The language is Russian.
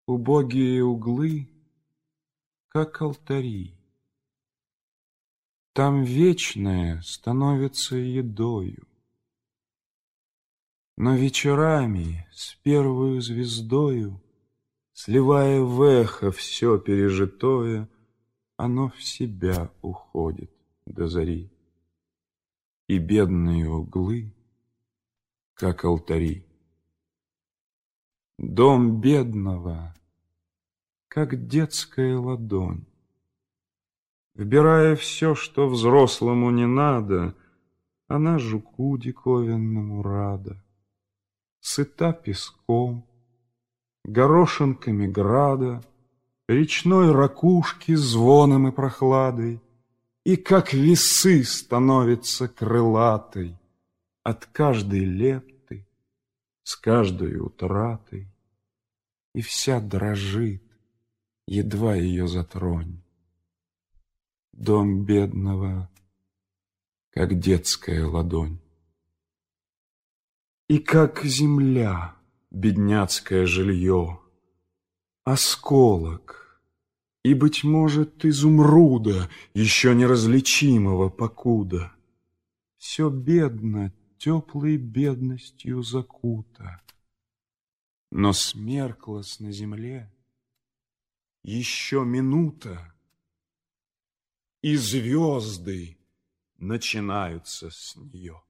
Убогие углы, как алтари. Там вечное становится едою. Но вечерами с первою звездою, сливая в эхо все пережитое, оно в себя уходит до зари. И бедные углы, как алтари. Дом бедного, как детская ладонь. Вбирая все, что взрослому не надо, она жуку диковинному рада. Сыта песком, горошинками града, речной ракушки звоном и прохладой, и как весы становится крылатой от каждой лепты, с каждой утратой, и вся дрожит, едва ее затронь. Дом бедного, как детская ладонь. И как земля, бедняцкое жилье, осколок, и, быть может, изумруда, еще неразличимого покуда. Все бедно, теплой бедностью закуто, но смерклась на земле еще минута, и звезды начинаются с нее.